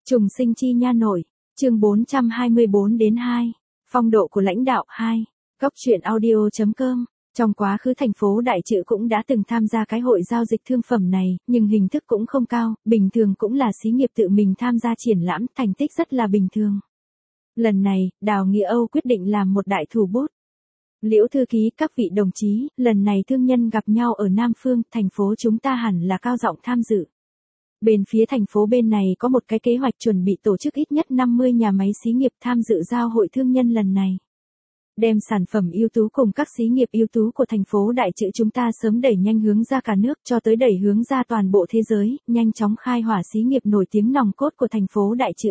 Trùng sinh chi nha nội, chương 424 đến 2. Phong độ của lãnh đạo 2. Góc truyện audio.com. Trong quá khứ thành phố Đại Trữ cũng đã từng tham gia cái hội giao dịch thương phẩm này, nhưng hình thức cũng không cao, bình thường cũng là xí nghiệp tự mình tham gia triển lãm, thành tích rất là bình thường. Lần này, Đào Nghĩa Âu quyết định làm một đại thủ bút. Liễu thư ký, các vị đồng chí, lần này thương nhân gặp nhau ở Nam Phương, thành phố chúng ta hẳn là cao giọng tham dự. Bên phía thành phố bên này có một cái kế hoạch chuẩn bị tổ chức ít nhất 50 nhà máy xí nghiệp tham dự giao hội thương nhân lần này. Đem sản phẩm ưu tú cùng các xí nghiệp ưu tú của thành phố Đại Trữ chúng ta sớm đẩy nhanh hướng ra cả nước cho tới đẩy hướng ra toàn bộ thế giới, nhanh chóng khai hỏa xí nghiệp nổi tiếng nòng cốt của thành phố Đại Trữ.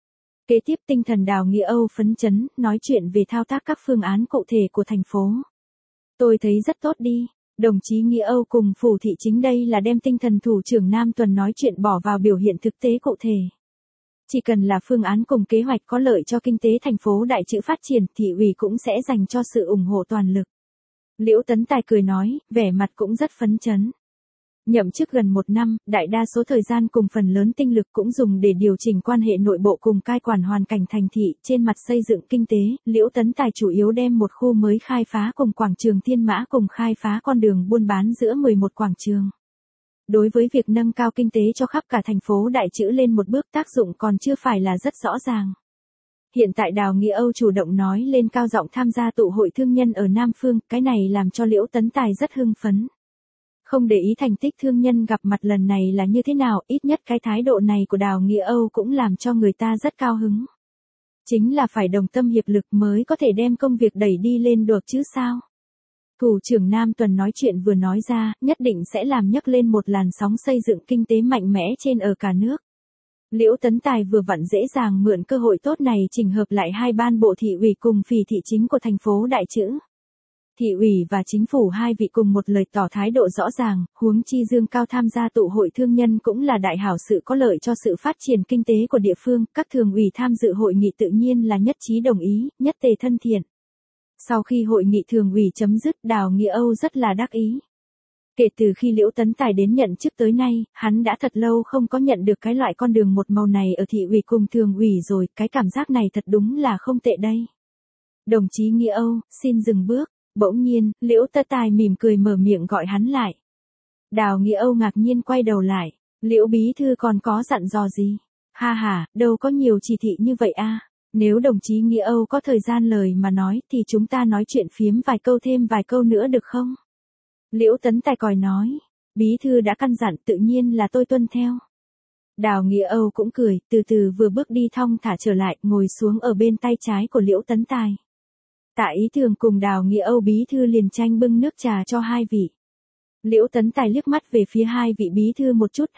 Kế tiếp tinh thần Đào Nghĩa Âu phấn chấn, nói chuyện về thao tác các phương án cụ thể của thành phố. Tôi thấy rất tốt đi. Đồng chí Nghĩa Âu cùng Phủ Thị Chính đây là đem tinh thần thủ trưởng Nam Tuần nói chuyện bỏ vào biểu hiện thực tế cụ thể. Chỉ cần là phương án cùng kế hoạch có lợi cho kinh tế thành phố Đại Trữ phát triển, thị ủy cũng sẽ dành cho sự ủng hộ toàn lực. Liễu Tấn Tài cười nói, vẻ mặt cũng rất phấn chấn. Nhậm chức gần 1 năm, đại đa số thời gian cùng phần lớn tinh lực cũng dùng để điều chỉnh quan hệ nội bộ cùng cai quản hoàn cảnh thành thị. Trên mặt xây dựng kinh tế, Liễu Tấn Tài chủ yếu đem một khu mới khai phá cùng quảng trường Thiên Mã cùng khai phá con đường buôn bán giữa 11 quảng trường. Đối với việc nâng cao kinh tế cho khắp cả thành phố Đại Trữ lên một bước, tác dụng còn chưa phải là rất rõ ràng. Hiện tại Đào Nghĩa Âu chủ động nói lên cao giọng tham gia tụ hội thương nhân ở Nam Phương, cái này làm cho Liễu Tấn Tài rất hưng phấn. Không để ý thành tích thương nhân gặp mặt lần này là như thế nào, ít nhất cái thái độ này của Đào Nghĩa Âu cũng làm cho người ta rất cao hứng. Chính là phải đồng tâm hiệp lực mới có thể đem công việc đẩy đi lên được chứ sao. Thủ trưởng Nam Tuần nói chuyện vừa nói ra, nhất định sẽ làm nhấc lên một làn sóng xây dựng kinh tế mạnh mẽ trên ở cả nước. Liễu Tấn Tài vừa vặn dễ dàng mượn cơ hội tốt này chỉnh hợp lại hai ban bộ thị ủy cùng Phì thị chính của thành phố Đại Trữ. Thị ủy và chính phủ hai vị cùng một lời tỏ thái độ rõ ràng, huống chi Dương Cao tham gia tụ hội thương nhân cũng là đại hảo sự có lợi cho sự phát triển kinh tế của địa phương, các thường ủy tham dự hội nghị tự nhiên là nhất trí đồng ý, nhất tề thân thiện. Sau khi hội nghị thường ủy chấm dứt, Đào Nghĩa Âu rất là đắc ý. Kể từ khi Liễu Tấn Tài đến nhận chức tới nay, hắn đã thật lâu không có nhận được cái loại con đường một màu này ở thị ủy cùng thường ủy rồi, cái cảm giác này thật đúng là không tệ đây. Đồng chí Nghĩa Âu, xin dừng bước. Bỗng nhiên, Liễu Tấn Tài mỉm cười mở miệng gọi hắn lại. Đào Nghĩa Âu ngạc nhiên quay đầu lại. Liễu bí thư còn có dặn dò gì? Ha ha, đâu có nhiều chỉ thị như vậy a. Nếu đồng chí Nghĩa Âu có thời gian lời mà nói thì chúng ta nói chuyện phiếm vài câu thêm vài câu nữa được không? Liễu Tấn Tài còi nói. Bí thư đã căn dặn tự nhiên là tôi tuân theo. Đào Nghĩa Âu cũng cười, từ từ vừa bước đi thong thả trở lại, ngồi xuống ở bên tay trái của Liễu Tấn Tài. Tạ Ý Thường cùng Đào Nghĩa Âu bí thư liền tranh bưng nước trà cho hai vị. Liễu Tấn Tài liếc mắt về phía hai vị bí thư một chút.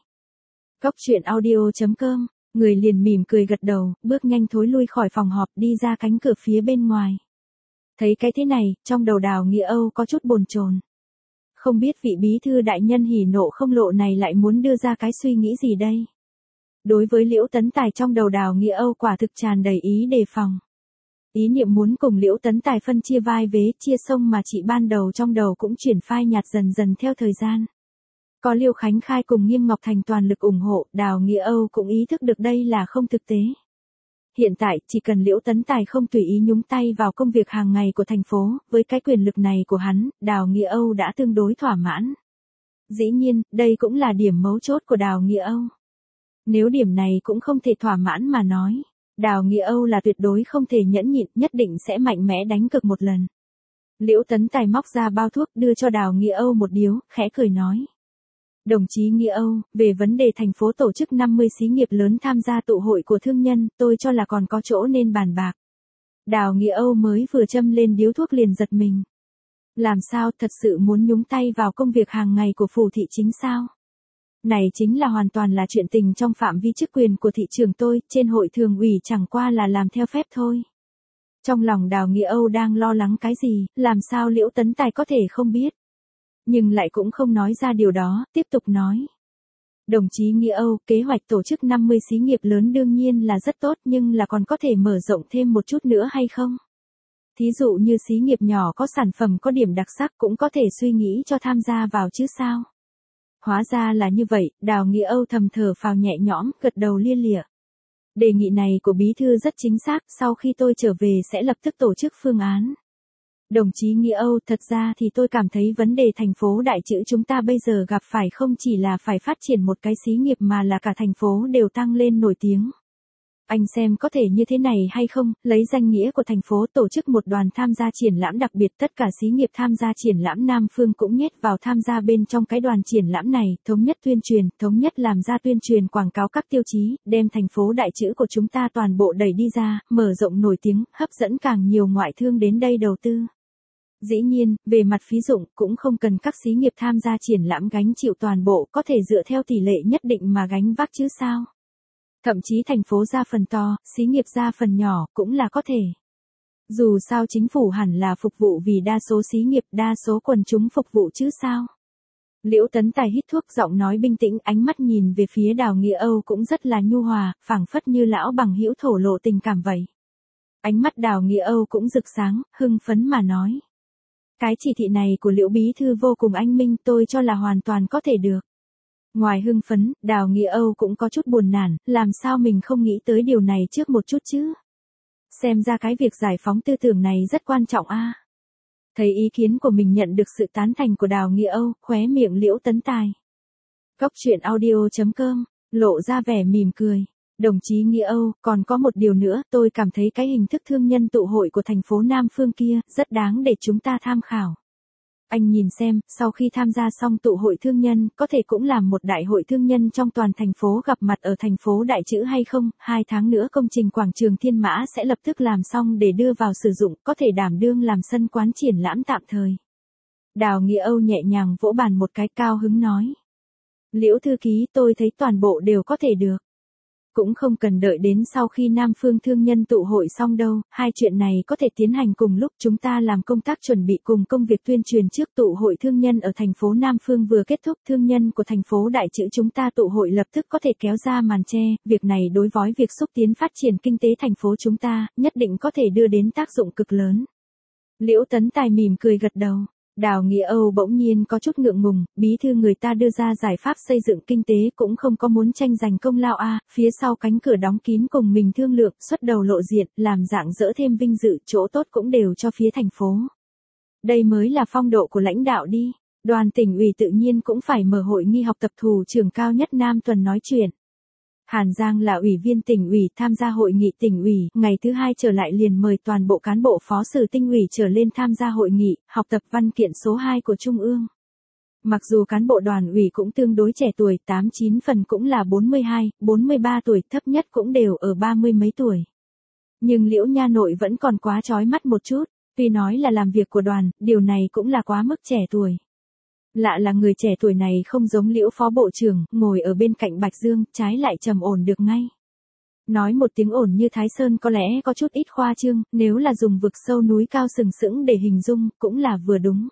Góc truyện audio.com, người liền mỉm cười gật đầu, bước nhanh thối lui khỏi phòng họp đi ra cánh cửa phía bên ngoài. Thấy cái thế này, trong đầu Đào Nghĩa Âu có chút bồn chồn. Không biết vị bí thư đại nhân hỉ nộ không lộ này lại muốn đưa ra cái suy nghĩ gì đây? Đối với Liễu Tấn Tài trong đầu Đào Nghĩa Âu quả thực tràn đầy ý đề phòng. Ý niệm muốn cùng Liễu Tấn Tài phân chia vai vế, chia sông mà chị ban đầu trong đầu cũng chuyển phai nhạt dần dần theo thời gian. Có Liêu Khánh Khai cùng Nghiêm Ngọc Thành toàn lực ủng hộ, Đào Nghĩa Âu cũng ý thức được đây là không thực tế. Hiện tại, chỉ cần Liễu Tấn Tài không tùy ý nhúng tay vào công việc hàng ngày của thành phố, với cái quyền lực này của hắn, Đào Nghĩa Âu đã tương đối thỏa mãn. Dĩ nhiên, đây cũng là điểm mấu chốt của Đào Nghĩa Âu. Nếu điểm này cũng không thể thỏa mãn mà nói, Đào Nghĩa Âu là tuyệt đối không thể nhẫn nhịn, nhất định sẽ mạnh mẽ đánh cược một lần. Liễu Tấn Tài móc ra bao thuốc đưa cho Đào Nghĩa Âu một điếu, khẽ cười nói. Đồng chí Nghĩa Âu, về vấn đề thành phố tổ chức 50 xí nghiệp lớn tham gia tụ hội của thương nhân, tôi cho là còn có chỗ nên bàn bạc. Đào Nghĩa Âu mới vừa châm lên điếu thuốc liền giật mình. Làm sao, thật sự muốn nhúng tay vào công việc hàng ngày của Phủ thị chính sao? Này chính là hoàn toàn là chuyện tình trong phạm vi chức quyền của thị trưởng tôi, trên hội thường ủy chẳng qua là làm theo phép thôi. Trong lòng Đào Nghĩa Âu đang lo lắng cái gì, làm sao Liễu Tấn Tài có thể không biết. Nhưng lại cũng không nói ra điều đó, tiếp tục nói. Đồng chí Nghĩa Âu, kế hoạch tổ chức 50 xí nghiệp lớn đương nhiên là rất tốt nhưng là còn có thể mở rộng thêm một chút nữa hay không? Thí dụ như xí nghiệp nhỏ có sản phẩm có điểm đặc sắc cũng có thể suy nghĩ cho tham gia vào chứ sao? Hóa ra là như vậy, Đào Nghĩa Âu thầm thở phào nhẹ nhõm, gật đầu lia lịa. Đề nghị này của bí thư rất chính xác, sau khi tôi trở về sẽ lập tức tổ chức phương án. Đồng chí Nghĩa Âu, thật ra thì tôi cảm thấy vấn đề thành phố Đại Trữ chúng ta bây giờ gặp phải không chỉ là phải phát triển một cái xí nghiệp mà là cả thành phố đều tăng lên nổi tiếng. Anh xem có thể như thế này hay không, lấy danh nghĩa của thành phố tổ chức một đoàn tham gia triển lãm đặc biệt, tất cả xí nghiệp tham gia triển lãm Nam Phương cũng nhét vào tham gia bên trong cái đoàn triển lãm này, thống nhất tuyên truyền, thống nhất làm ra tuyên truyền quảng cáo các tiêu chí, đem thành phố Đại Trữ của chúng ta toàn bộ đẩy đi ra, mở rộng nổi tiếng, hấp dẫn càng nhiều ngoại thương đến đây đầu tư. Dĩ nhiên, về mặt phí dụng cũng không cần các xí nghiệp tham gia triển lãm gánh chịu toàn bộ, có thể dựa theo tỷ lệ nhất định mà gánh vác chứ sao. Thậm chí thành phố ra phần to, xí nghiệp ra phần nhỏ, cũng là có thể. Dù sao chính phủ hẳn là phục vụ vì đa số xí nghiệp, đa số quần chúng phục vụ chứ sao. Liễu Tấn Tài hít thuốc, giọng nói bình tĩnh, ánh mắt nhìn về phía Đào Nghĩa Âu cũng rất là nhu hòa, phảng phất như lão bằng hữu thổ lộ tình cảm vậy. Ánh mắt Đào Nghĩa Âu cũng rực sáng, hưng phấn mà nói. Cái chỉ thị này của Liễu Bí Thư vô cùng anh minh, tôi cho là hoàn toàn có thể được. Ngoài hưng phấn, Đào Nghĩa Âu cũng có chút buồn nản, làm sao mình không nghĩ tới điều này trước một chút chứ? Xem ra cái việc giải phóng tư tưởng này rất quan trọng a. Thấy ý kiến của mình nhận được sự tán thành của Đào Nghĩa Âu, khóe miệng Liễu Tấn Tài. Góc truyện audio.com, lộ ra vẻ mỉm cười. Đồng chí Nghĩa Âu, còn có một điều nữa, tôi cảm thấy cái hình thức thương nhân tụ hội của thành phố Nam Phương kia, rất đáng để chúng ta tham khảo. Anh nhìn xem, sau khi tham gia xong tụ hội thương nhân, có thể cũng làm một đại hội thương nhân trong toàn thành phố gặp mặt ở thành phố Đại Trữ hay không? 2 tháng nữa công trình quảng trường Thiên Mã sẽ lập tức làm xong để đưa vào sử dụng, có thể đảm đương làm sân quán triển lãm tạm thời. Đào Nghĩa Âu nhẹ nhàng vỗ bàn một cái, cao hứng nói. Liễu thư ký, tôi thấy toàn bộ đều có thể được. Cũng không cần đợi đến sau khi Nam Phương thương nhân tụ hội xong đâu, hai chuyện này có thể tiến hành cùng lúc, chúng ta làm công tác chuẩn bị cùng công việc tuyên truyền trước tụ hội thương nhân ở thành phố Nam Phương vừa kết thúc, thương nhân của thành phố Đại Trữ chúng ta tụ hội lập tức có thể kéo ra màn che, việc này đối với việc xúc tiến phát triển kinh tế thành phố chúng ta, nhất định có thể đưa đến tác dụng cực lớn. Liễu Tấn Tài mỉm cười gật đầu. Đào Nghĩa Âu bỗng nhiên có chút ngượng ngùng, bí thư người ta đưa ra giải pháp xây dựng kinh tế cũng không có muốn tranh giành công lao a, phía sau cánh cửa đóng kín cùng mình thương lượng, xuất đầu lộ diện, làm dạng dỡ thêm vinh dự, chỗ tốt cũng đều cho phía thành phố. Đây mới là phong độ của lãnh đạo đi. Đoàn tỉnh ủy tự nhiên cũng phải mở hội nghi học tập thủ trưởng cao nhất Nam tuần nói chuyện. Hàn Giang là ủy viên tỉnh ủy tham gia hội nghị tỉnh ủy, ngày thứ 2 trở lại liền mời toàn bộ cán bộ phó sử Tinh ủy trở lên tham gia hội nghị, học tập văn kiện số 2 của Trung ương. Mặc dù cán bộ đoàn ủy cũng tương đối trẻ tuổi, 8-9 phần cũng là 42, 43 tuổi, thấp nhất cũng đều ở 30 mấy tuổi. Nhưng Liễu Nha Nội vẫn còn quá chói mắt một chút, tuy nói là làm việc của đoàn, điều này cũng là quá mức trẻ tuổi. Lạ là người trẻ tuổi này không giống Liễu phó bộ trưởng, ngồi ở bên cạnh Bạch Dương, trái lại trầm ổn được ngay. Nói một tiếng ổn như Thái Sơn có lẽ có chút ít khoa trương, nếu là dùng vực sâu núi cao sừng sững để hình dung, cũng là vừa đúng.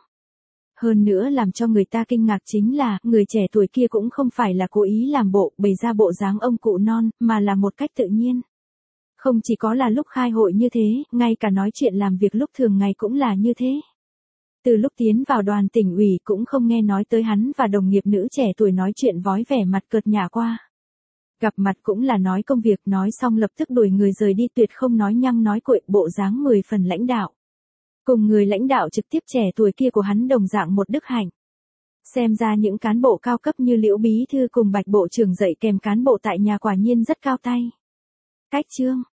Hơn nữa làm cho người ta kinh ngạc chính là, người trẻ tuổi kia cũng không phải là cố ý làm bộ, bày ra bộ dáng ông cụ non, mà là một cách tự nhiên. Không chỉ có là lúc khai hội như thế, ngay cả nói chuyện làm việc lúc thường ngày cũng là như thế. Từ lúc tiến vào đoàn tỉnh ủy cũng không nghe nói tới hắn và đồng nghiệp nữ trẻ tuổi nói chuyện vói vẻ mặt cợt nhả qua. Gặp mặt cũng là nói công việc, nói xong lập tức đuổi người rời đi, tuyệt không nói nhăng nói cuội, bộ dáng 10 phần lãnh đạo. Cùng người lãnh đạo trực tiếp trẻ tuổi kia của hắn đồng dạng một đức hạnh. Xem ra những cán bộ cao cấp như Liễu Bí Thư cùng Bạch Bộ trưởng dạy kèm cán bộ tại nhà quả nhiên rất cao tay. Cách chương